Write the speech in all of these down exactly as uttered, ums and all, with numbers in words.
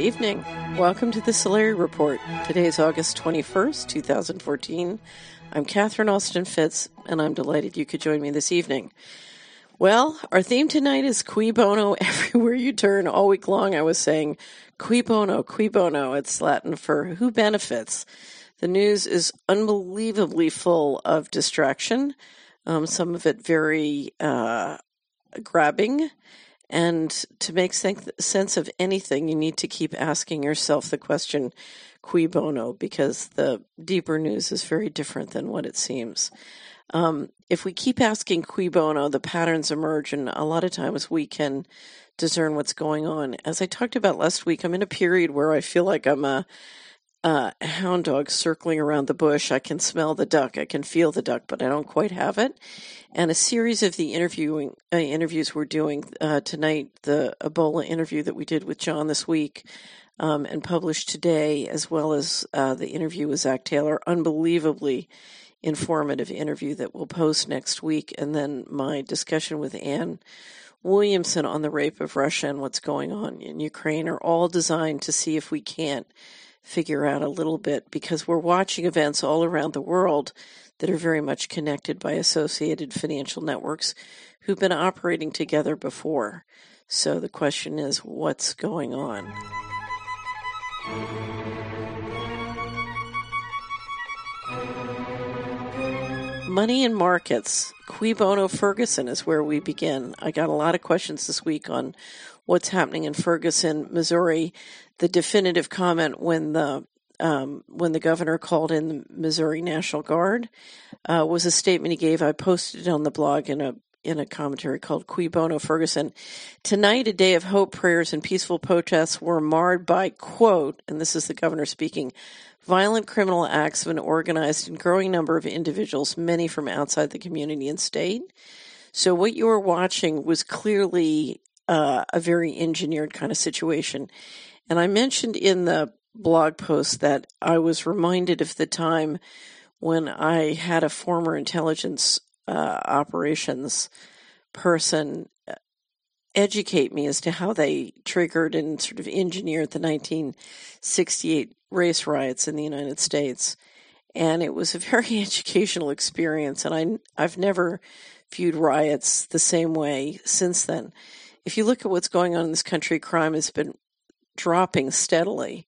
evening. Welcome to the Solari Report. Today is August twenty-first, twenty fourteen. I'm Catherine Austin Fitz, and I'm delighted you could join me this evening. Well, our theme tonight is Cui Bono. Everywhere you turn, all week long I was saying, Cui Bono, Cui Bono. It's Latin for who benefits. The news is unbelievably full of distraction, um, some of it very uh, grabbing. And to make sense of anything, you need to keep asking yourself the question, cui bono, because the deeper news is very different than what it seems. Um, if we keep asking cui bono, the patterns emerge, and a lot of times we can discern what's going on. As I talked about last week, I'm in a period where I feel like I'm a, a hound dog circling around the bush. I can smell the duck, I can feel the duck, but I don't quite have it. And a series of the interviewing uh, interviews we're doing uh, tonight, the Ebola interview that we did with John this week um, and published today, as well as uh, the interview with Zach Taylor, unbelievably informative interview that we'll post next week, and then my discussion with Ann Williamson on the rape of Russia and what's going on in Ukraine are all designed to see if we can't figure out a little bit, because we're watching events all around the world that are very much connected by associated financial networks who've been operating together before. So the question is, what's going on? Money and markets. Cui bono Ferguson is where we begin. I got a lot of questions this week on what's happening in Ferguson, Missouri. The definitive comment when the um, when the governor called in the Missouri National Guard uh, was a statement he gave. I posted it on the blog in a in a commentary called Cui Bono Ferguson. Tonight, a day of hope, prayers, and peaceful protests were marred by, quote, and this is the governor speaking, violent criminal acts of an organized and growing number of individuals, many from outside the community and state. So what you were watching was clearly uh, a very engineered kind of situation. And I mentioned in the blog post that I was reminded of the time when I had a former intelligence uh, operations person educate me as to how they triggered and sort of engineered the nineteen sixty-eight race riots in the United States. And it was a very educational experience, and I, I've never viewed riots the same way since then. If you look at what's going on in this country, crime has been dropping steadily.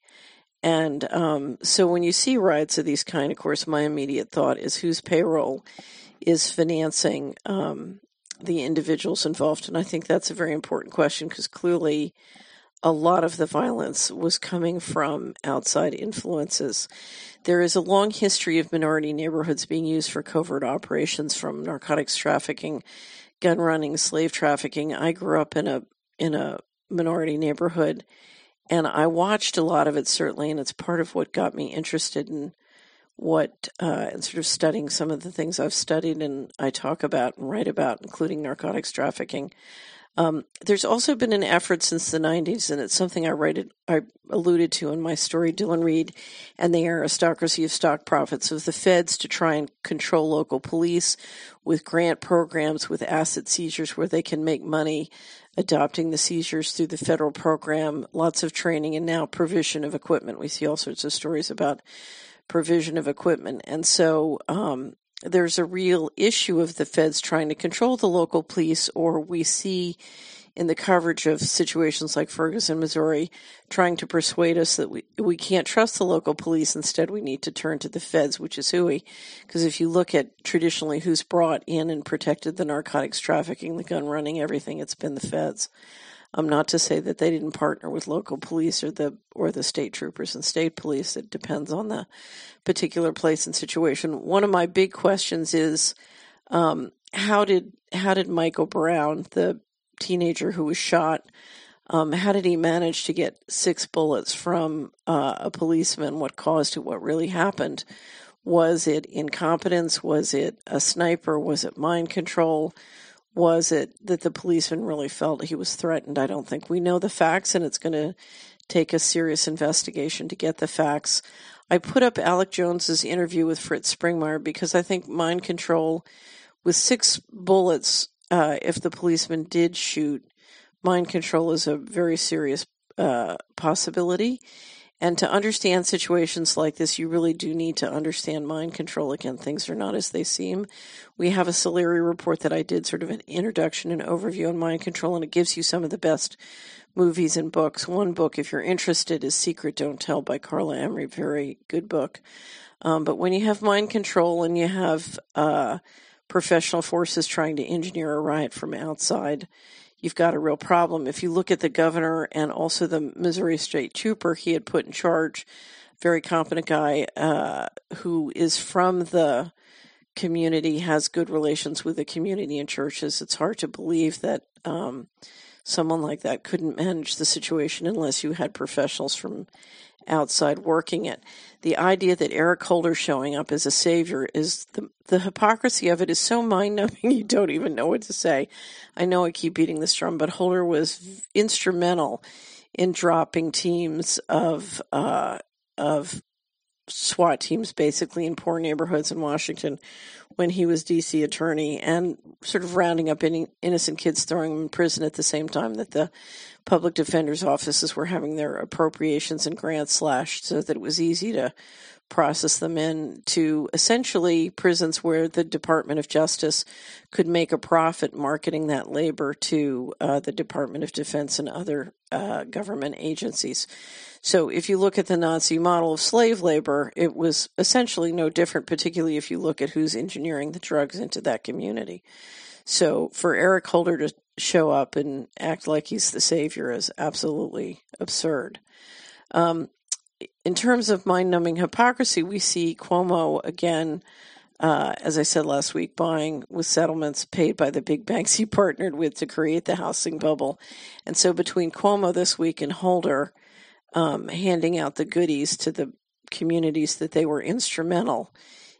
And um, so when you see riots of these kind, of course, my immediate thought is whose payroll is financing um, the individuals involved. And I think that's a very important question, because clearly a lot of the violence was coming from outside influences. There is a long history of minority neighborhoods being used for covert operations, from narcotics trafficking, gun running, slave trafficking. I grew up in a in a minority neighborhood, and I watched a lot of it, certainly, and it's part of what got me interested in what, uh, and sort of studying some of the things I've studied and I talk about and write about, including narcotics trafficking. Um, there's also been an effort since the nineties, and it's something I write, I alluded to in my story, Dylan Reed and the Aristocracy of Stock Profits, of the feds to try and control local police with grant programs, with asset seizures where they can make money, adopting the seizures through the federal program, lots of training, and now provision of equipment. We see all sorts of stories about provision of equipment. And so um, there's a real issue of the feds trying to control the local police, or we see in the coverage of situations like Ferguson, Missouri, trying to persuade us that we, we can't trust the local police. Instead, we need to turn to the feds, which is hooey. Because if you look at traditionally who's brought in and protected the narcotics trafficking, the gun running, everything, it's been the feds. Um, not to say that they didn't partner with local police or the or the state troopers and state police. It depends on the particular place and situation. One of my big questions is um, how did how did Michael Brown, the teenager who was shot, um, how did he manage to get six bullets from uh, a policeman? What caused it? What really happened? Was it incompetence? Was it a sniper? Was it mind control? Was it that the policeman really felt he was threatened? I don't think we know the facts, and it's going to take a serious investigation to get the facts. I put up Alec Jones's interview with Fritz Springmeier because I think mind control with six bullets, uh, if the policeman did shoot, mind control is a very serious uh, possibility. And to understand situations like this, you really do need to understand mind control. Again, things are not as they seem. We have a Solari report that I did, sort of an introduction and overview on mind control, and it gives you some of the best movies and books. One book, if you're interested, is Secret Don't Tell by Carla Emery. Very good book. Um, but when you have mind control and you have uh, professional forces trying to engineer a riot from outside, you've got a real problem. If you look at the governor and also the Missouri State Trooper he had put in charge, very competent guy uh, who is from the community, has good relations with the community and churches. It's hard to believe that um, someone like that couldn't manage the situation unless you had professionals from outside working it. The idea that Eric Holder showing up as a savior is the the hypocrisy of it is so mind-numbing you don't even know what to say. I know I keep beating this drum, but Holder was instrumental in dropping teams of uh, of SWAT teams basically in poor neighborhoods in Washington when he was D C attorney, and sort of rounding up in, innocent kids, throwing them in prison at the same time that the public defender's offices were having their appropriations and grants slashed so that it was easy to process them into essentially prisons where the Department of Justice could make a profit marketing that labor to uh, the Department of Defense and other uh, government agencies. So if you look at the Nazi model of slave labor, it was essentially no different, particularly if you look at who's engineering the drugs into that community. So for Eric Holder to show up and act like he's the savior is absolutely absurd. Um, in terms of mind-numbing hypocrisy, we see Cuomo again, uh, as I said last week, buying with settlements paid by the big banks he partnered with to create the housing bubble. And so between Cuomo this week and Holder um, handing out the goodies to the communities that they were instrumental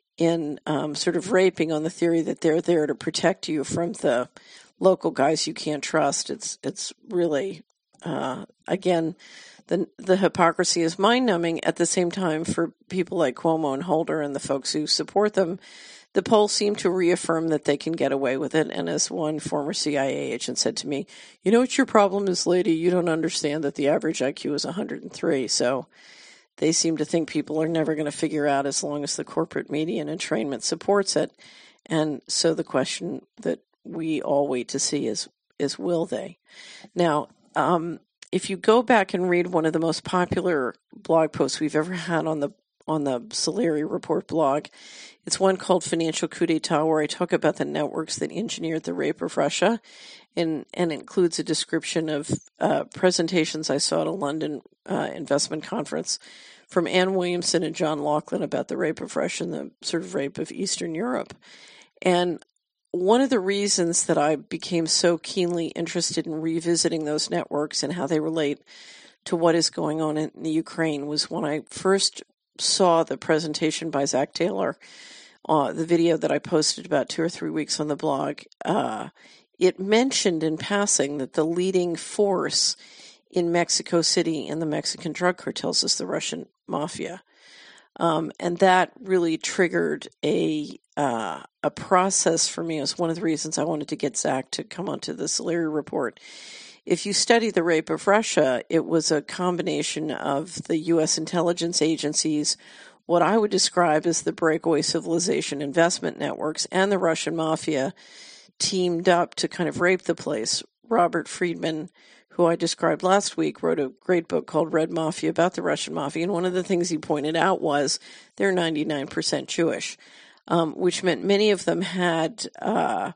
in um, sort of raping on the theory that they're there to protect you from the local guys you can't trust, it's it's really, uh, again, the the hypocrisy is mind-numbing. At the same time, for people like Cuomo and Holder and the folks who support them, the polls seem to reaffirm that they can get away with it. And as one former C I A agent said to me, you know what your problem is, lady? You don't understand that the average I Q is one hundred three. So they seem to think people are never going to figure out as long as the corporate media and entrainment supports it. And so the question that we all wait to see is, is will they? Now, um, if you go back and read one of the most popular blog posts we've ever had on the on the Solari Report blog, it's one called Financial Coup d'etat, where I talk about the networks that engineered the rape of Russia, and, and includes a description of uh, presentations I saw at a London uh, investment conference from Ann Williamson and John Laughlin about the rape of Russia and the sort of rape of Eastern Europe. And one of the reasons that I became so keenly interested in revisiting those networks and how they relate to what is going on in the Ukraine was when I first saw the presentation by Zach Taylor, uh, the video that I posted about two or three weeks on the blog. Uh, it mentioned in passing that the leading force in Mexico City in the Mexican drug cartels is the Russian mafia. Um, and that really triggered a uh, a process for me. It was one of the reasons I wanted to get Zach to come onto the Solari Report. If you study the rape of Russia, it was a combination of the U S intelligence agencies, what I would describe as the breakaway civilization investment networks, and the Russian mafia teamed up to kind of rape the place. Robert Friedman, who I described last week, wrote a great book called Red Mafia about the Russian mafia, and one of the things he pointed out was they're ninety-nine percent Jewish, um, which meant many of them had uh,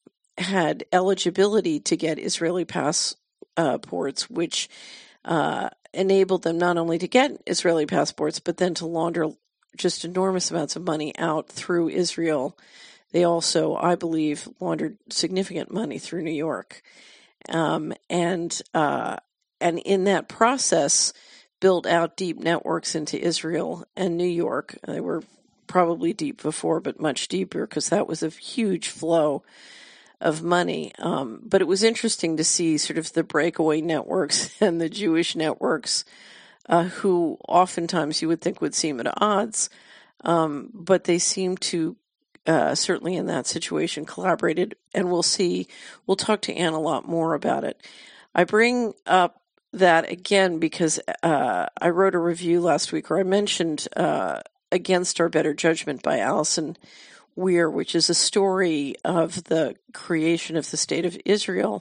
had eligibility to get Israeli passports, which uh, enabled them not only to get Israeli passports, but then to launder just enormous amounts of money out through Israel. They also, I believe, laundered significant money through New York. Um, and uh, and in that process, built out deep networks into Israel and New York. They were probably deep before, but much deeper, because that was a huge flow of money. Um, but it was interesting to see sort of the breakaway networks and the Jewish networks, uh, who oftentimes you would think would seem at odds, um, but they seem to Uh, certainly in that situation, collaborated, and we'll see, we'll talk to Ann a lot more about it. I bring up that again because uh, I wrote a review last week, or I mentioned uh, Against Our Better Judgment by Alison Weir, which is a story of the creation of the State of Israel.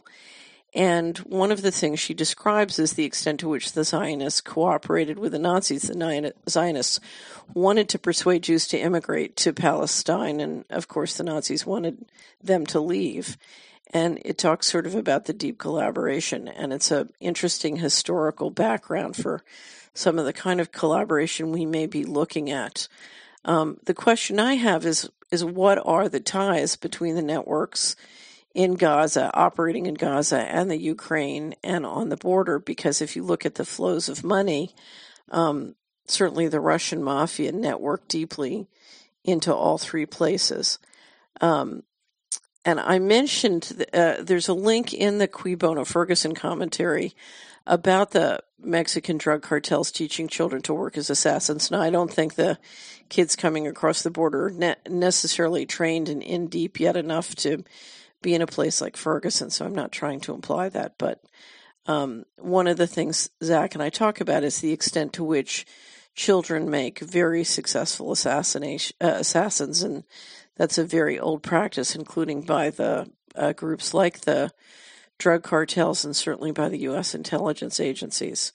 And one of the things she describes is the extent to which the Zionists cooperated with the Nazis. The Zionists wanted to persuade Jews to immigrate to Palestine, and of course the Nazis wanted them to leave. And it talks sort of about the deep collaboration, and it's an interesting historical background for some of the kind of collaboration we may be looking at. Um, the question I have is, is what are the ties between the networks in Gaza, operating in Gaza and the Ukraine and on the border? Because if you look at the flows of money, um, certainly the Russian mafia networked deeply into all three places. Um, and I mentioned, uh, there's a link in the Cui Bono Ferguson commentary about the Mexican drug cartels teaching children to work as assassins. Now, I don't think the kids coming across the border are ne- necessarily trained and in deep yet enough to be in a place like Ferguson, so I'm not trying to imply that. But um, one of the things Zach and I talk about is the extent to which children make very successful assassination uh, assassins, and that's a very old practice, including by the uh, groups like the drug cartels and certainly by the U S intelligence agencies.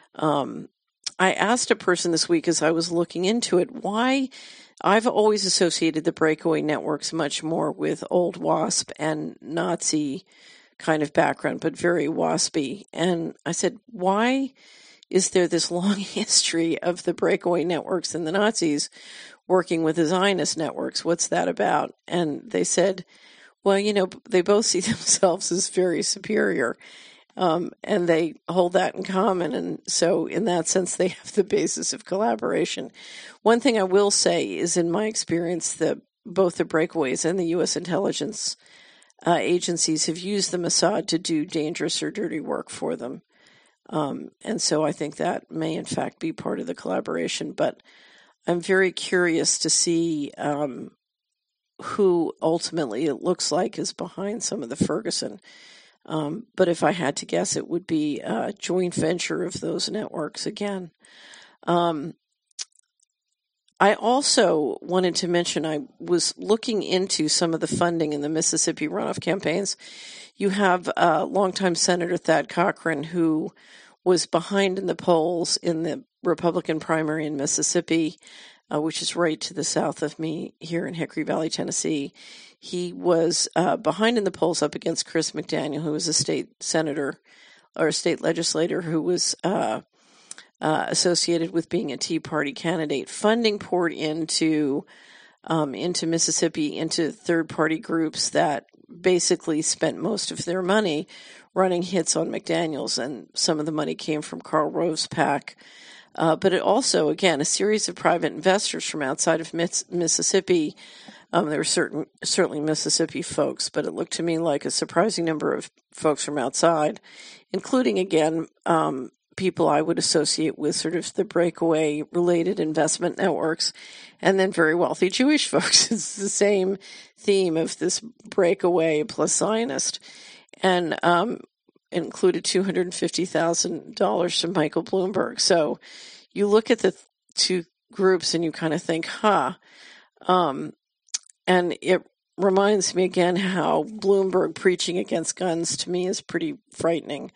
Um, I asked a person this week as I was looking into it why I've always associated the breakaway networks much more with old WASP and Nazi kind of background, but very WASPy. And I said, why is there this long history of the breakaway networks and the Nazis working with the Zionist networks? What's that about? And they said, well, you know, they both see themselves as very superior, um, and they hold that in common. And so in that sense, they have the basis of collaboration. One thing I will say is, in my experience, that both the breakaways and the U S intelligence uh, agencies have used the Mossad to do dangerous or dirty work for them. Um, and so I think that may, in fact, be part of the collaboration. But I'm very curious to see um, who ultimately it looks like is behind some of the Ferguson. Um, but if I had to guess, it would be a joint venture of those networks again. Um, I also wanted to mention, I was looking into some of the funding in the Mississippi runoff campaigns. You have uh, longtime Senator Thad Cochran, who was behind in the polls in the Republican primary in Mississippi, uh, which is right to the south of me here in Hickory Valley, Tennessee. He was uh, behind in the polls up against Chris McDaniel, who was a state senator or a state legislator who was uh, uh, associated with being a Tea Party candidate. Funding poured into um, into Mississippi, into third-party groups that basically spent most of their money running hits on McDaniels, and some of the money came from Karl Rove's PAC. Uh, but it also, again, a series of private investors from outside of Miss- Mississippi. Um, there were certain, certainly Mississippi folks, but it looked to me like a surprising number of folks from outside, including, again, um, people I would associate with sort of the breakaway-related investment networks, and then very wealthy Jewish folks. It's the same theme of this breakaway plus Zionist. And um, included two hundred fifty thousand dollars from Michael Bloomberg. So you look at the two groups and you kind of think, huh. Um, and it reminds me again how Bloomberg preaching against guns to me is pretty frightening.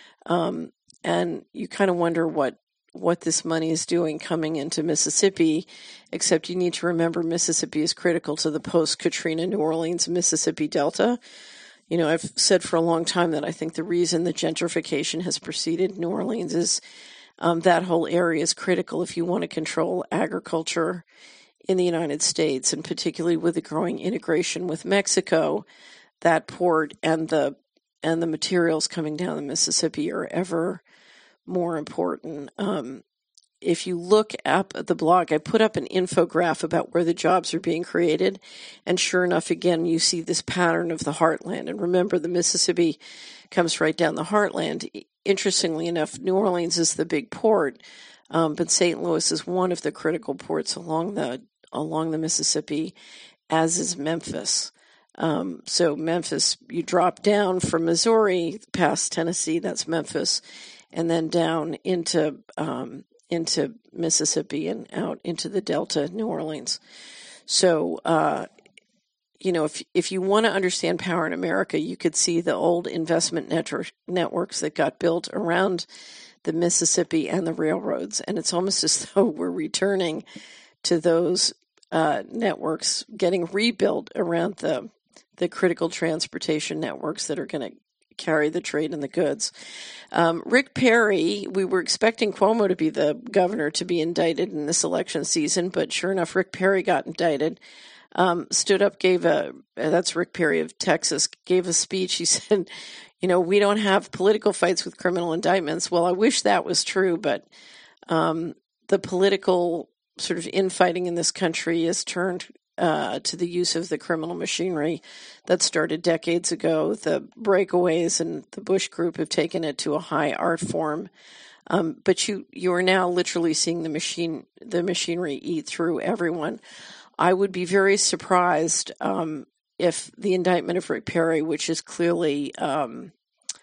Um, and you kind of wonder what, what this money is doing coming into Mississippi, except you need to remember Mississippi is critical to the post-Katrina New Orleans Mississippi Delta. You know, I've said for a long time that I think the reason the gentrification has preceded New Orleans is um, that whole area is critical if you want to control agriculture in the United States, and particularly with the growing integration with Mexico, that port and the and the materials coming down the Mississippi are ever more important. Um, if you look up at the blog, I put up an infographic about where the jobs are being created. And sure enough, again, you see this pattern of the heartland. And remember, the Mississippi comes right down the heartland. Interestingly enough, New Orleans is the big port, um, but Saint Louis is one of the critical ports along the along the Mississippi, as is Memphis. Um, so Memphis, you drop down from Missouri past Tennessee, that's Memphis, and then down into um, into Mississippi and out into the Delta, New Orleans. So, uh, you know, if if you want to understand power in America, you could see the old investment network, networks that got built around the Mississippi and the railroads, and it's almost as though we're returning to those uh, networks, getting rebuilt around the the critical transportation networks that are going to carry the trade and the goods. Um, Rick Perry, we were expecting Cuomo to be the governor to be indicted in this election season, but sure enough, Rick Perry got indicted. Um, stood up, gave a, that's Rick Perry of Texas, gave a speech. He said, you know, we don't have political fights with criminal indictments. Well, I wish that was true, but um, the political sort of infighting in this country is turned uh, to the use of the criminal machinery that started decades ago. The breakaways and the Bush group have taken it to a high art form. Um, but you, you are now literally seeing the machine, the machinery eat through everyone. I would be very surprised um, if the indictment of Rick Perry, which is clearly, um,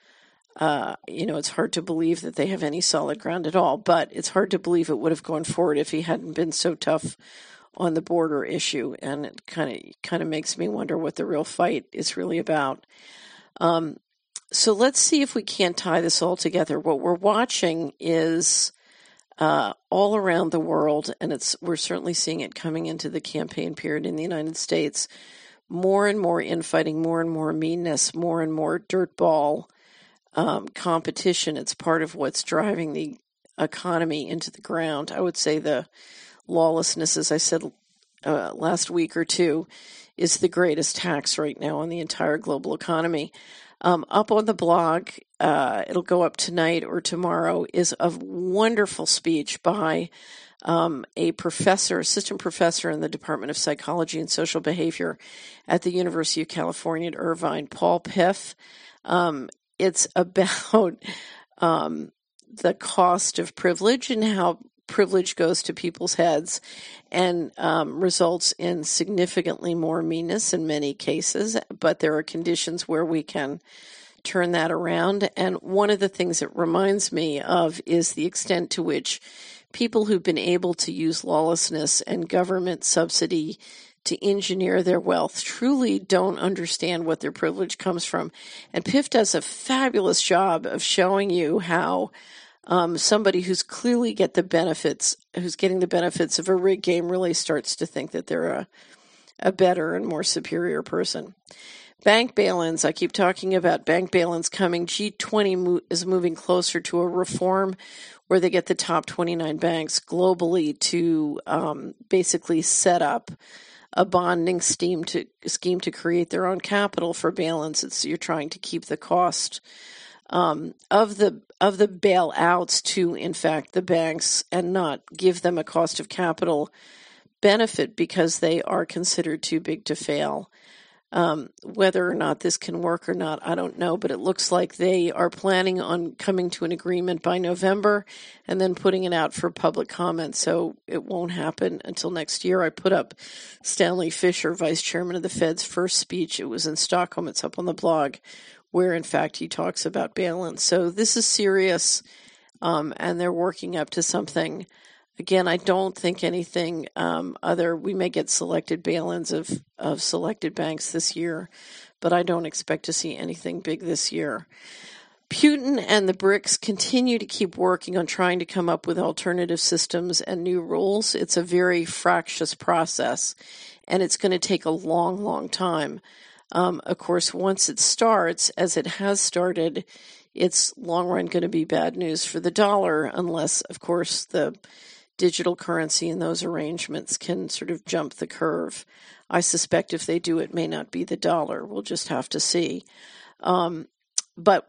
uh, you know, it's hard to believe that they have any solid ground at all, but it's hard to believe it would have gone forward if he hadn't been so tough on the border issue. And it kind of kind of makes me wonder what the real fight is really about. Um, so let's see if we can't tie this all together. What we're watching is Uh, all around the world, and it's we're certainly seeing it coming into the campaign period in the United States, more and more infighting, more and more meanness, more and more dirtball um, competition. It's part of what's driving the economy into the ground. I would say the lawlessness, as I said uh, last week or two, is the greatest tax right now on the entire global economy. Um, up on the blog, uh, it'll go up tonight or tomorrow, is a wonderful speech by um, a professor, assistant professor in the Department of Psychology and Social Behavior at the University of California at Irvine, Paul Piff. Um, it's about um, the cost of privilege and how privilege goes to people's heads and um, results in significantly more meanness in many cases, but there are conditions where we can turn that around. And one of the things it reminds me of is the extent to which people who've been able to use lawlessness and government subsidy to engineer their wealth truly don't understand what their privilege comes from. And Piff does a fabulous job of showing you how Um, somebody who's clearly get the benefits, who's getting the benefits of a rigged game, really starts to think that they're a, a better and more superior person. Bank bail-ins, I keep talking about bank bail-ins coming. G twenty mo- is moving closer to a reform where they get the top twenty-nine banks globally to um, basically set up a bonding scheme to scheme to create their own capital for bail-ins. It's, you're trying to keep the cost Um, of the of the bailouts to, in fact, the banks and not give them a cost of capital benefit because they are considered too big to fail. Um, whether or not this can work or not, I don't know, but it looks like they are planning on coming to an agreement by November and then putting it out for public comment, so it won't happen until next year. I put up Stanley Fischer, Vice Chairman of the Fed's first speech. It was in Stockholm. It's up on the blog, where, in fact, he talks about bail-ins. So this is serious, um, and they're working up to something. Again, I don't think anything um, other. We may get selected bail-ins of, of selected banks this year, but I don't expect to see anything big this year. Putin and the BRICS continue to keep working on trying to come up with alternative systems and new rules. It's a very fractious process, and it's going to take a long, long time. Um, of course, once it starts, as it has started, it's long run going to be bad news for the dollar unless, of course, the digital currency and those arrangements can sort of jump the curve. I suspect if they do, it may not be the dollar. We'll just have to see. Um, but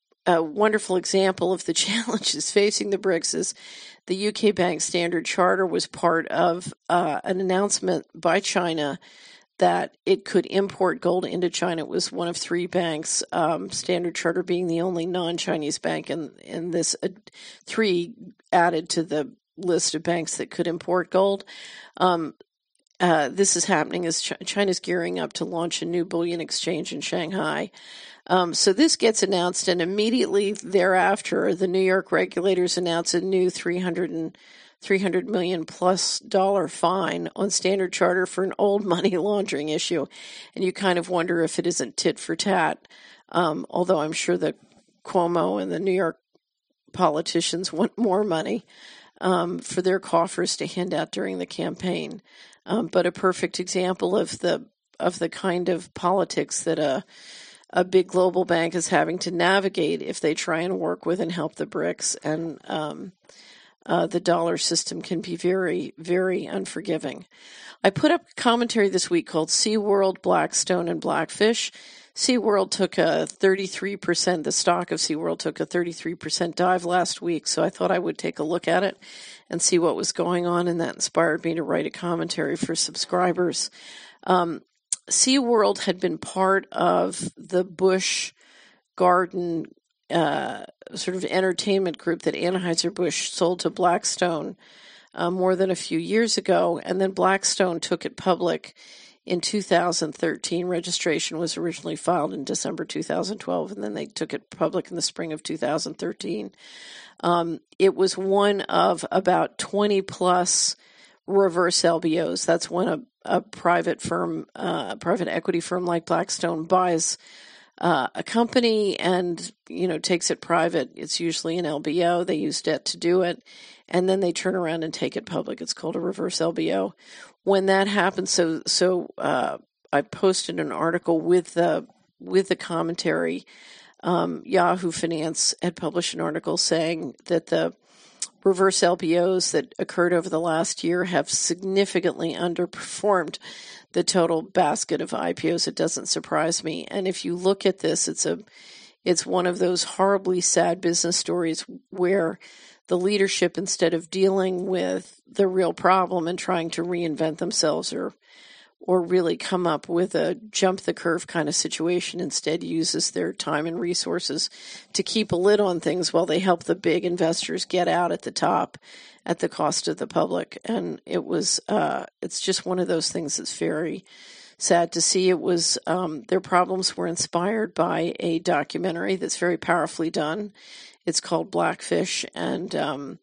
a wonderful example of the challenges facing the BRICS is the U K Bank Standard Charter was part of uh, an announcement by China that it could import gold into China. It was one of three banks, um, Standard Charter being the only non-Chinese bank, and, and this uh, three added to the list of banks that could import gold. Um, uh, this is happening as Ch- China's gearing up to launch a new bullion exchange in Shanghai. Um, so this gets announced, and immediately thereafter, the New York regulators announce a new three hundred and three hundred million plus dollar fine on Standard Chartered for an old money laundering issue. And you kind of wonder if it isn't tit for tat, um, although I'm sure that Cuomo and the New York politicians want more money um, for their coffers to hand out during the campaign. Um, but a perfect example of the of the kind of politics that a a big global bank is having to navigate if they try and work with and help the BRICS. And um, uh, the dollar system can be very, very unforgiving. I put up a commentary this week called SeaWorld, Blackstone, and Blackfish. SeaWorld took a thirty-three percent, the stock of SeaWorld took a thirty-three percent dive last week, so I thought I would take a look at it and see what was going on, and that inspired me to write a commentary for subscribers. Um, SeaWorld had been part of the Busch Garden uh, sort of entertainment group that Anheuser-Busch sold to Blackstone uh, more than a few years ago, and then Blackstone took it public in two thousand thirteen. Registration was originally filed in December two thousand twelve, and then they took it public in the spring of two thousand thirteen. Um, it was one of about twenty plus reverse L B Os. That's when a, a private firm, uh, private equity firm like Blackstone buys uh, a company and, you know, takes it private. It's usually an L B O. They use debt to do it, and then they turn around and take it public. It's called a reverse L B O. When that happens, so so uh, I posted an article with the with the commentary. Um, Yahoo Finance had published an article saying that the reverse L B Os that occurred over the last year have significantly underperformed the total basket of I P Os. It doesn't surprise me. And if you look at this, it's a it's one of those horribly sad business stories where the leadership, instead of dealing with the real problem and trying to reinvent themselves or or really come up with a jump the curve kind of situation, instead uses their time and resources to keep a lid on things while they help the big investors get out at the top at the cost of the public. And it was, uh, it's just one of those things that's very sad to see. It was, um, their problems were inspired by a documentary that's very powerfully done. It's called Blackfish. And, um,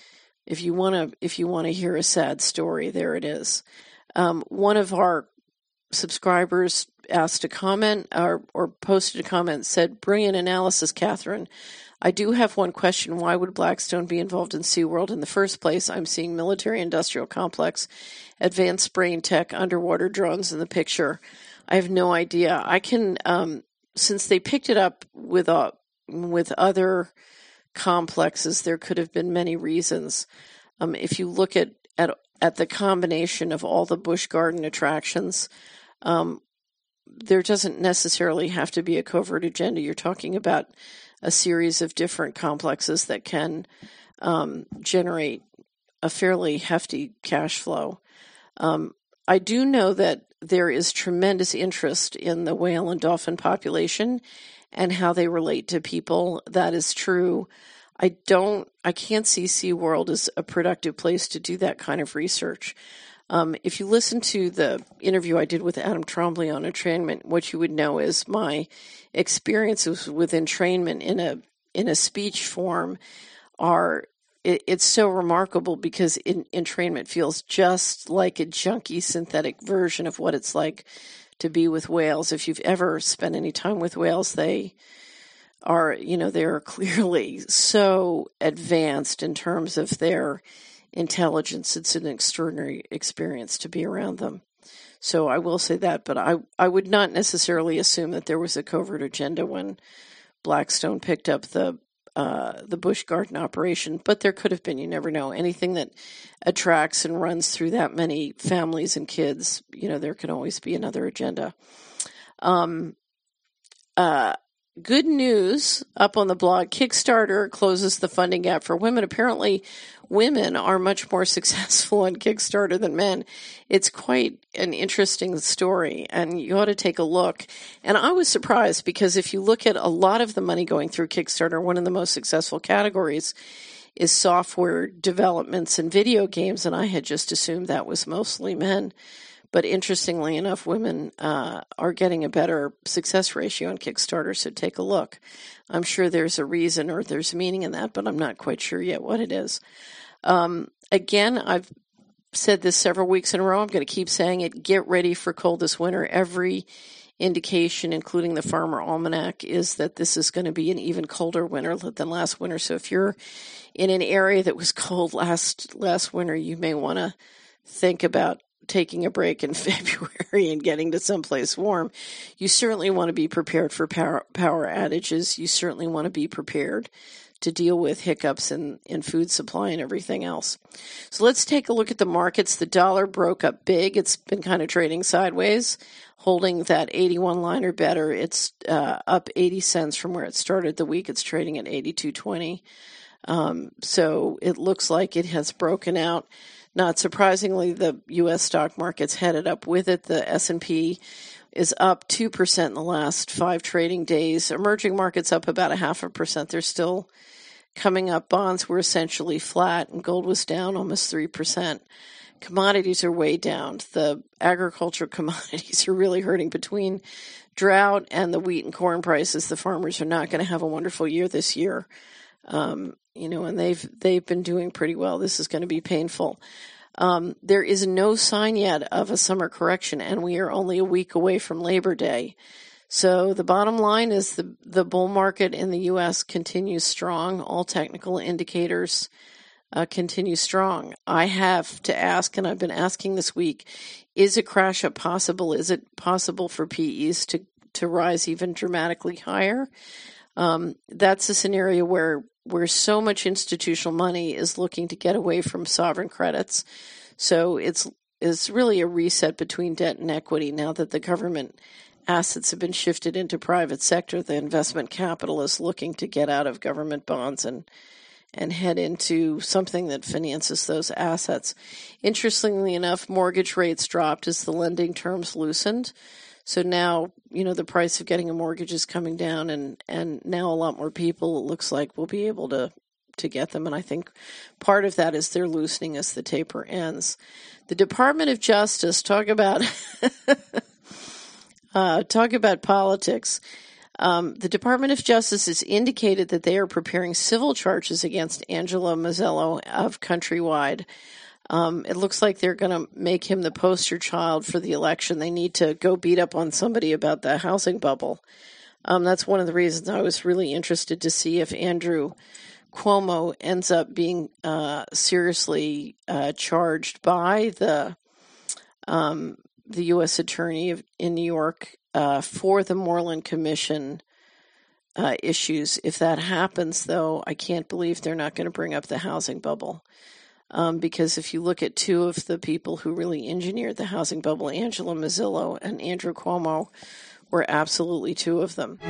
if you want to, if you want to hear a sad story, there it is. Um, one of our subscribers asked a comment or, or posted a comment, said, "Brilliant analysis, Catherine. I do have one question. Why would Blackstone be involved in SeaWorld in the first place? I'm seeing military industrial complex, advanced brain tech, underwater drones in the picture. I have no idea. I can, um, since they picked it up with, uh, with other complexes, there could have been many reasons. Um, if you look at, at at the combination of all the Busch Garden attractions, um, there doesn't necessarily have to be a covert agenda. You're talking about a series of different complexes that can um, generate a fairly hefty cash flow. Um, I do know that there is tremendous interest in the whale and dolphin population and how they relate to people. That is true. I don't, I can't see SeaWorld as a productive place to do that kind of research. Um, if you listen to the interview I did with Adam Trombley on entrainment, what you would know is my experiences with entrainment in a in a speech form are, it, it's so remarkable because in, entrainment feels just like a junky synthetic version of what it's like to be with whales. If you've ever spent any time with whales, they are, you know, they're clearly so advanced in terms of their intelligence. It's an extraordinary experience to be around them. So I will say that, but I, I would not necessarily assume that there was a covert agenda when Blackstone picked up the uh, the Busch Garden operation, but there could have been. You never know. Anything that attracts and runs through that many families and kids, you know, there can always be another agenda. Um, uh, Good news up on the blog. Kickstarter closes the funding gap for women. Apparently, women are much more successful on Kickstarter than men. It's quite an interesting story, and you ought to take a look. And I was surprised because if you look at a lot of the money going through Kickstarter, one of the most successful categories is software developments and video games, and I had just assumed that was mostly men. But interestingly enough, women uh, are getting a better success ratio on Kickstarter, so take a look. I'm sure there's a reason or there's meaning in that, but I'm not quite sure yet what it is. Um, again, I've said this several weeks in a row. I'm going to keep saying it. Get ready for coldest winter. Every indication, including the Farmer Almanac, is that this is going to be an even colder winter than last winter. So if you're in an area that was cold last last winter, you may want to think about taking a break in February and getting to someplace warm. You certainly want to be prepared for power, power outages. You certainly want to be prepared to deal with hiccups in, in food supply and everything else. So let's take a look at the markets. The dollar broke up big. It's been kind of trading sideways, holding that eighty-one line or better. It's uh, up eighty cents from where it started the week. It's trading at eighty-two twenty. Um, so it looks like it has broken out. Not surprisingly, the U S stock market's headed up with it. The S and P is up two percent in the last five trading days. Emerging markets up about a half a percent. They're still coming up. Bonds were essentially flat, and gold was down almost three percent. Commodities are way down. The agricultural commodities are really hurting. Between drought and the wheat and corn prices, the farmers are not going to have a wonderful year this year. Um, you know, and they've they've been doing pretty well. This is going to be painful. Um, there is no sign yet of a summer correction, and we are only a week away from Labor Day. So the bottom line is the the bull market in the U S continues strong. All technical indicators uh, continue strong. I have to ask, and I've been asking this week, is a crash up possible? Is it possible for P Es to, to rise even dramatically higher? Um, that's a scenario where where so much institutional money is looking to get away from sovereign credits. So it's it's really a reset between debt and equity. Now that the government assets have been shifted into private sector, the investment capital is looking to get out of government bonds and and head into something that finances those assets. Interestingly enough, mortgage rates dropped as the lending terms loosened. So now, you know, the price of getting a mortgage is coming down, and, and now a lot more people, it looks like, will be able to, to get them. And I think part of that is they're loosening as the taper ends. The Department of Justice, talk about uh, talk about politics. Um, the Department of Justice has indicated that they are preparing civil charges against Angelo Mozzello of Countrywide. Um, it looks like they're going to make him the poster child for the election. They need to go beat up on somebody about the housing bubble. Um, that's one of the reasons I was really interested to see if Andrew Cuomo ends up being uh, seriously uh, charged by the um, the U S Attorney of, in New York uh, for the Moreland Commission uh, issues. If that happens, though, I can't believe they're not going to bring up the housing bubble. Um, because if you look at two of the people who really engineered the housing bubble, Angelo Mozzello and Andrew Cuomo, were absolutely two of them.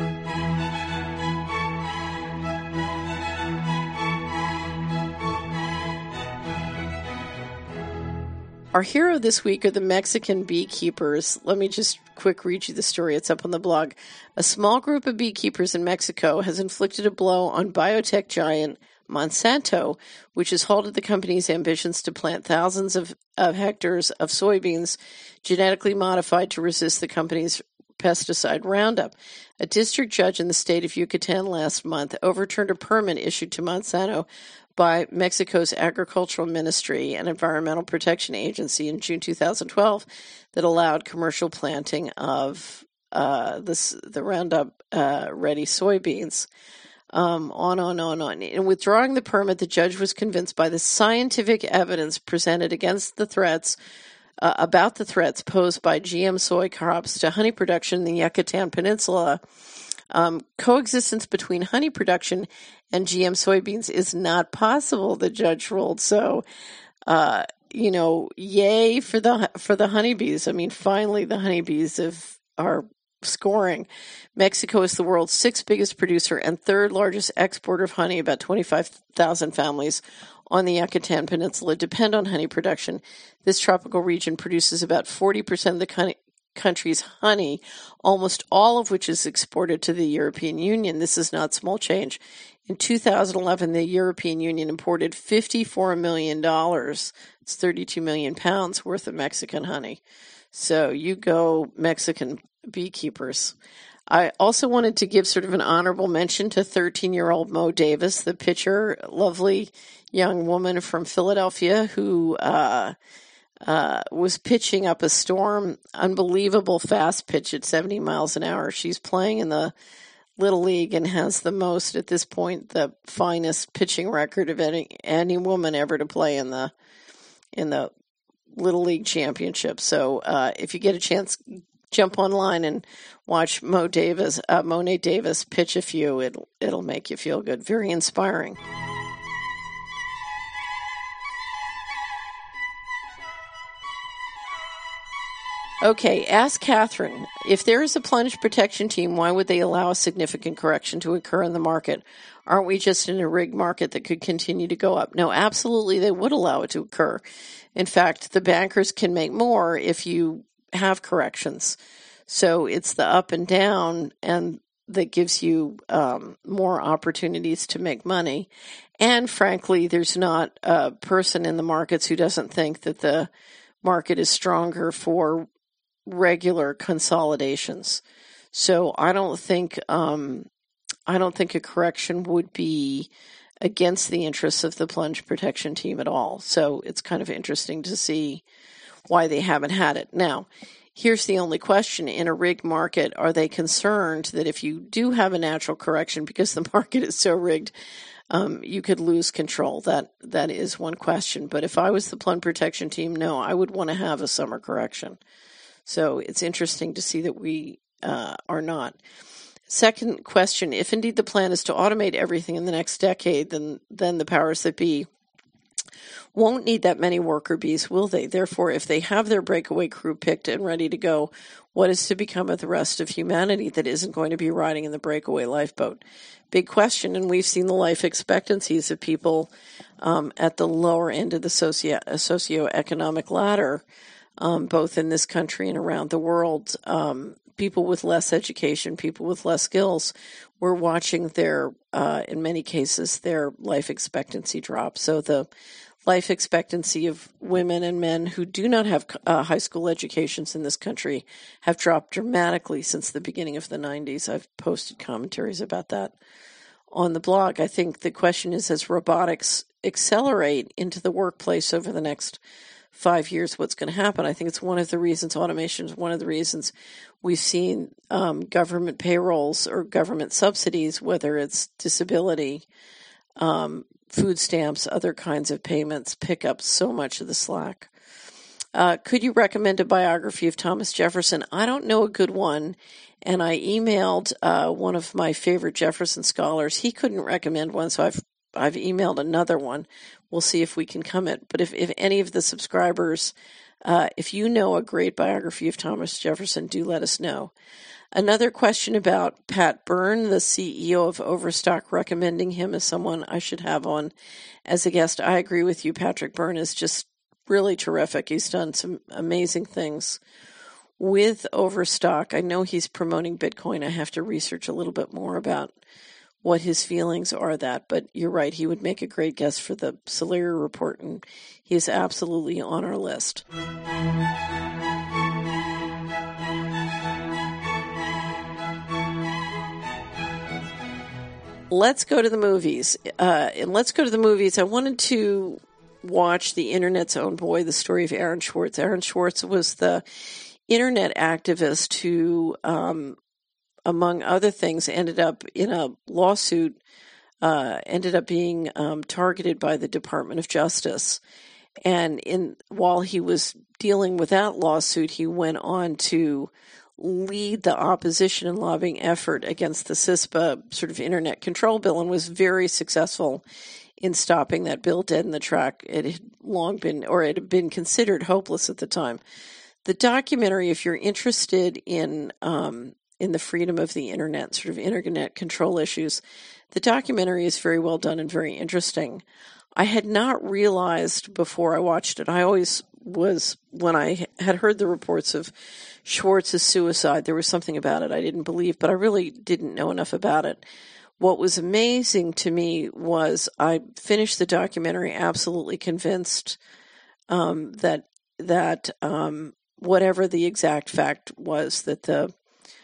Our hero this week are the Mexican beekeepers. Let me just quick read you the story. It's up on the blog. A small group of beekeepers in Mexico has inflicted a blow on biotech giant Monsanto, which has halted the company's ambitions to plant thousands of, of hectares of soybeans genetically modified to resist the company's pesticide Roundup. A district judge in the state of Yucatan last month overturned a permit issued to Monsanto by Mexico's Agricultural Ministry and Environmental Protection Agency in June two thousand twelve that allowed commercial planting of uh, this, the Roundup uh, ready soybeans. Um, on, on, on, on. In withdrawing the permit, the judge was convinced by the scientific evidence presented against the threats, uh, about the threats posed by G M soy crops to honey production in the Yucatan Peninsula. Um, coexistence between honey production and G M soybeans is not possible, the judge ruled. So, uh, you know, yay for the for the honeybees. I mean, finally, the honeybees have are scoring. Mexico is the world's sixth biggest producer and third largest exporter of honey. About twenty-five thousand families on the Yucatan Peninsula depend on honey production. This tropical region produces about forty percent of the con- country's honey, almost all of which is exported to the European Union. This is not small change. In two thousand eleven, the European Union imported fifty-four million dollars. It's thirty-two million pounds worth of Mexican honey. So you go, Mexican beekeepers. I also wanted to give sort of an honorable mention to thirteen-year-old Mo Davis, the pitcher, lovely young woman from Philadelphia who uh, uh, was pitching up a storm, unbelievable fast pitch at seventy miles an hour. She's playing in the Little League and has the most, at this point, the finest pitching record of any any woman ever to play in the in the Little League Championship. So uh, if you get a chance, jump online and watch Mo Davis, uh, Mo'ne Davis pitch a few. It'll it'll make you feel good. Very inspiring. Okay, ask Catherine. If there is a plunge protection team, why would they allow a significant correction to occur in the market? Aren't we just in a rigged market that could continue to go up? No, absolutely they would allow it to occur. In fact, the bankers can make more if you have corrections. So it's the up and down and that gives you um, more opportunities to make money. And frankly, there's not a person in the markets who doesn't think that the market is stronger for regular consolidations. So I don't think um, I don't think a correction would be against the interests of the plunge protection team at all. So it's kind of interesting to see why they haven't had it. Now, here's the only question. In a rigged market, are they concerned that if you do have a natural correction, because the market is so rigged, um, you could lose control? That that is one question. But if I was the plunge protection team, no, I would want to have a summer correction. So it's interesting to see that we uh, are not. Second question, if indeed the plan is to automate everything in the next decade, then, then the powers that be won't need that many worker bees, will they? Therefore, if they have their breakaway crew picked and ready to go, what is to become of the rest of humanity that isn't going to be riding in the breakaway lifeboat? Big question, and we've seen the life expectancies of people um, at the lower end of the socio- socioeconomic ladder, um, both in this country and around the world. Um, people with less education, people with less skills, we're watching their, uh, in many cases, their life expectancy drop. So the life expectancy of women and men who do not have uh, high school educations in this country have dropped dramatically since the beginning of the nineties. I've posted commentaries about that on the blog. I think the question is, as robotics accelerate into the workplace over the next five years, what's going to happen? I think it's one of the reasons, automation is one of the reasons we've seen um, government payrolls or government subsidies, whether it's disability, um, food stamps, other kinds of payments, pick up so much of the slack. Uh, could you recommend a biography of Thomas Jefferson? I don't know a good one, and I emailed uh, one of my favorite Jefferson scholars. He couldn't recommend one, so I've I've emailed another one. We'll see if we can come it. But if, if any of the subscribers, uh, if you know a great biography of Thomas Jefferson, do let us know. Another question about Pat Byrne, the C E O of Overstock, recommending him as someone I should have on as a guest. I agree with you. Patrick Byrne is just really terrific. He's done some amazing things with Overstock. I know he's promoting Bitcoin. I have to research a little bit more about what his feelings are that, but you're right, he would make a great guest for the Solari Report, and he is absolutely on our list. Let's go to the movies. Uh, and let's go to the movies. I wanted to watch The Internet's Own Boy, the story of Aaron Swartz. Aaron Swartz was the internet activist who um, among other things, ended up in a lawsuit, uh, ended up being um, targeted by the Department of Justice. And in while he was dealing with that lawsuit, he went on to lead the opposition and lobbying effort against the CISPA sort of internet control bill and was very successful in stopping that bill dead in the track. It had long been, or it had been considered hopeless at the time. The documentary, if you're interested in um, in the freedom of the internet, sort of internet control issues, the documentary is very well done and very interesting. I had not realized before I watched it. I always was, when I had heard the reports of Schwartz's suicide, there was something about it I didn't believe, but I really didn't know enough about it. What was amazing to me was I finished the documentary absolutely convinced um, that that um, whatever the exact fact was, that the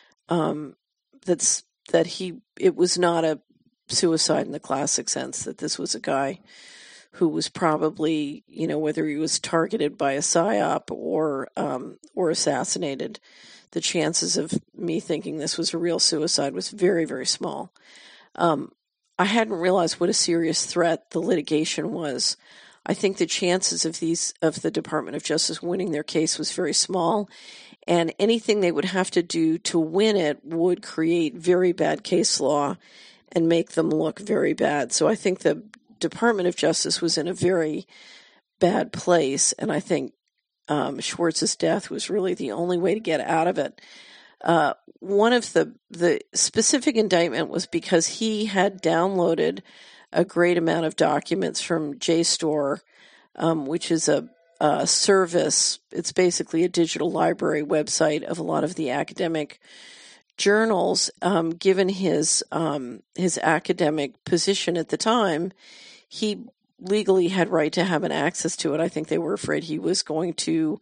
um, that's that he it was not a suicide in the classic sense, that this was a guy who was probably, you know, whether he was targeted by a psyop or um, or assassinated, the chances of me thinking this was a real suicide was very, very small. Um, I hadn't realized what a serious threat the litigation was. I think the chances of these of the Department of Justice winning their case was very small, and anything they would have to do to win it would create very bad case law and make them look very bad. So I think the Department of Justice was in a very bad place, and I think um, Schwartz's death was really the only way to get out of it. Uh, one of the the specific indictment was because he had downloaded a great amount of documents from JSTOR, um, which is a, a service. It's basically a digital library website of a lot of the academic journals. Um, given his um, his academic position at the time, he legally had right to have an access to it. I think they were afraid he was going to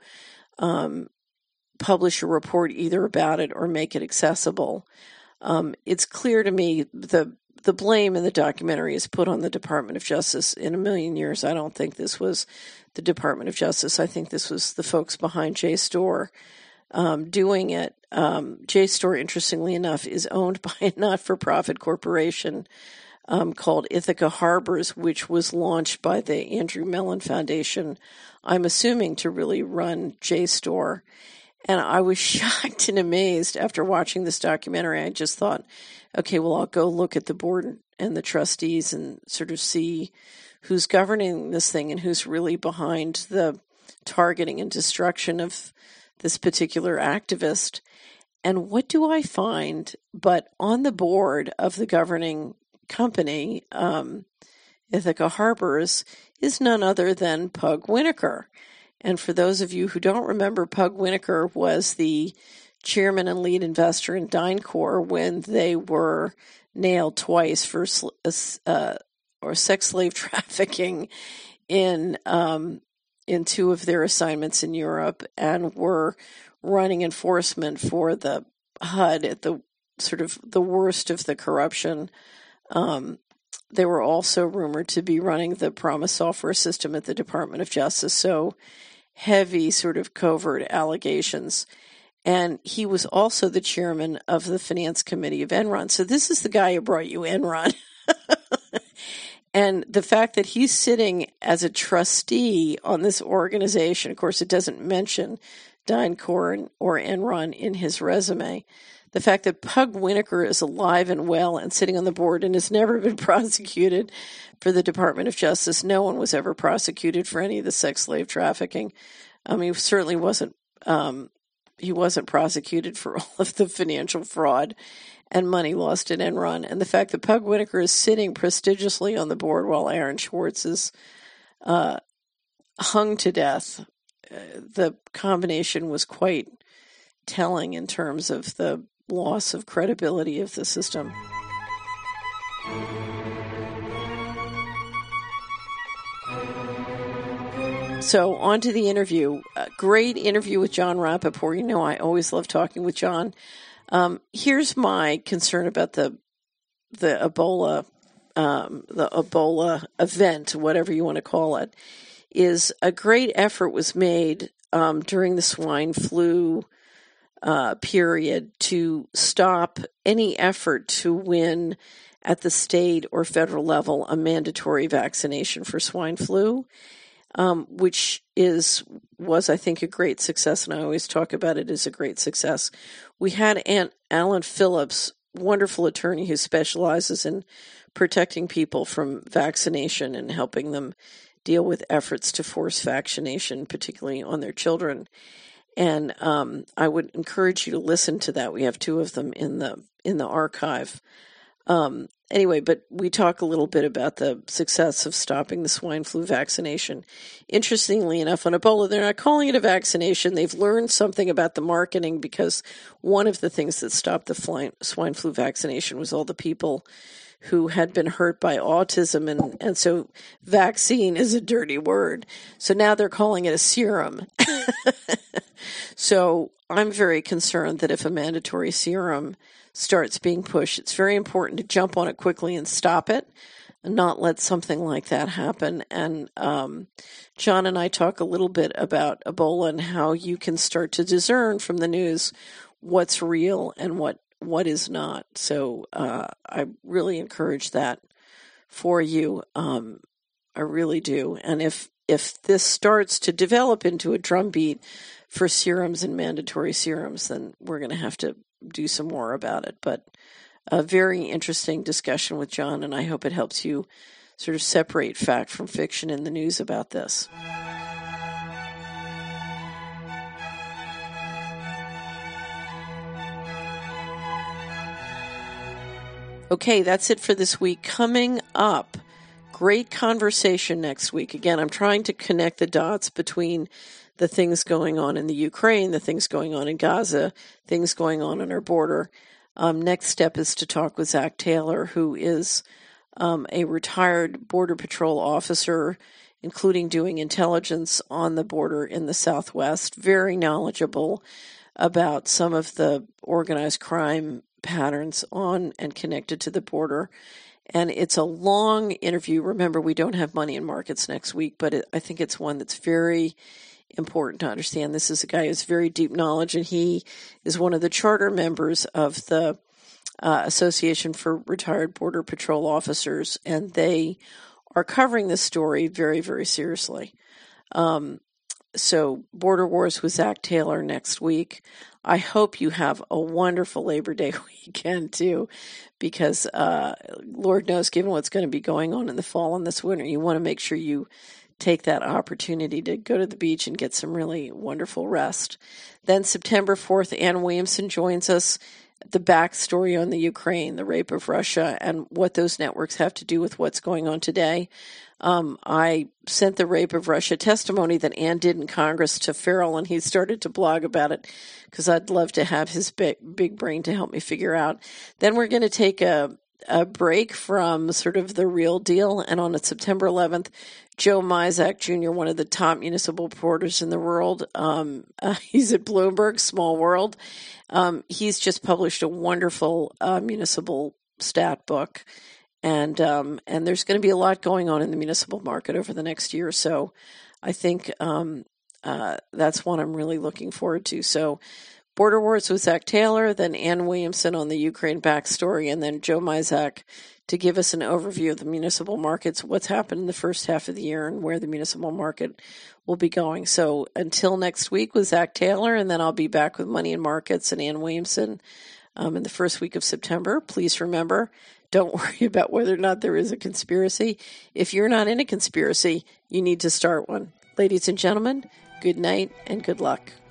um, publish a report either about it or make it accessible. Um, it's clear to me the the blame in the documentary is put on the Department of Justice. In a million years, I don't think this was the Department of Justice. I think this was the folks behind JSTOR um, doing it. Um, JSTOR, interestingly enough, is owned by a not-for-profit corporation um, called Ithaca Harbors, which was launched by the Andrew Mellon Foundation, I'm assuming to really run JSTOR. And I was shocked and amazed after watching this documentary. I just thought, okay, well, I'll go look at the board and the trustees and sort of see who's governing this thing and who's really behind the targeting and destruction of this particular activist. And what do I find? But on the board of the governing company, um, Ithaca Harbors, is none other than Pug Winokur. And for those of you who don't remember, Pug Winokur was the chairman and lead investor in DynCorp when they were nailed twice for uh, or sex slave trafficking in um, in two of their assignments in Europe, and were running enforcement for the H U D at the sort of the worst of the corruption. Um, they were also rumored to be running the PROMIS software system at the Department of Justice. So heavy sort of covert allegations. And he was also the chairman of the finance committee of Enron. So this is the guy who brought you Enron. And the fact that he's sitting as a trustee on this organization, of course, it doesn't mention DynCorp or Enron in his resume. The fact that Pug Winokur is alive and well and sitting on the board and has never been prosecuted for the Department of Justice. No one was ever prosecuted for any of the sex slave trafficking. Um, he certainly wasn't. Um, he wasn't prosecuted for all of the financial fraud and money lost at Enron. And the fact that Pug Winokur is sitting prestigiously on the board while Aaron Swartz is uh, hung to death, uh, the combination was quite telling in terms of the loss of credibility of the system. So on to the interview. A great interview with Jon Rappoport. You know, I always love talking with Jon. Um, here's my concern about the the Ebola um, the Ebola event, whatever you want to call it, is a great effort was made um, during the swine flu uh, period to stop any effort to win at the state or federal level a mandatory vaccination for swine flu, um, which is was, I think, a great success, and I always talk about it as a great success. We had Aunt Alan Phillips, wonderful attorney who specializes in protecting people from vaccination and helping them deal with efforts to force vaccination, particularly on their children. And um, I would encourage you to listen to that. We have two of them in the in the archive. Um, anyway, but we talk a little bit about the success of stopping the swine flu vaccination. Interestingly enough, on Ebola, they're not calling it a vaccination. They've learned something about the marketing, because one of the things that stopped the swine flu vaccination was all the people who had been hurt by autism, and, and so vaccine is a dirty word. So now they're calling it a serum. So I'm very concerned that if a mandatory serum starts being pushed, it's very important to jump on it quickly and stop it and not let something like that happen. And um, John and I talk a little bit about Ebola and how you can start to discern from the news what's real and what, what is not. So uh, I really encourage that for you. Um, I really do. And if if this starts to develop into a drumbeat for serums and mandatory serums, then we're going to have to do some more about it. But a very interesting discussion with John, and I hope it helps you sort of separate fact from fiction in the news about this. Okay, that's it for this week. Coming up, great conversation next week. Again, I'm trying to connect the dots between the things going on in the Ukraine, the things going on in Gaza, things going on on our border. Um, next step is to talk with Zach Taylor, who is um, a retired Border Patrol officer, including doing intelligence on the border in the Southwest, very knowledgeable about some of the organized crime patterns on and connected to the border. And it's a long interview. Remember, we don't have Money in Markets next week, but it, I think it's one that's very important to understand. This is a guy who has very deep knowledge, and he is one of the charter members of the uh, Association for Retired Border Patrol Officers, and they are covering this story very, very seriously. Um, so Border Wars with Zach Taylor next week. I hope you have a wonderful Labor Day weekend, too, because uh, Lord knows, given what's going to be going on in the fall and this winter, you want to make sure you take that opportunity to go to the beach and get some really wonderful rest. Then September fourth, Ann Williamson joins us. The backstory on the Ukraine, the rape of Russia, and what those networks have to do with what's going on today. Um, I sent the rape of Russia testimony that Ann did in Congress to Farrell, and he started to blog about it because I'd love to have his big, big brain to help me figure out. Then we're going to take a, a break from sort of the real deal, and on September eleventh, Joe Mizak Junior, one of the top municipal reporters in the world, um, uh, he's at Bloomberg, Small World. Um, he's just published a wonderful uh, municipal stat book. And um, and there's going to be a lot going on in the municipal market over the next year or so. I think um, uh, that's one I'm really looking forward to. So Border Wars with Zach Taylor, then Ann Williamson on the Ukraine backstory, and then Joe Mizak to give us an overview of the municipal markets, what's happened in the first half of the year, and where the municipal market will be going. So until next week with Zach Taylor, and then I'll be back with Money in Markets and Ann Williamson um, in the first week of September. Please remember, don't worry about whether or not there is a conspiracy. If you're not in a conspiracy, you need to start one. Ladies and gentlemen, good night and good luck.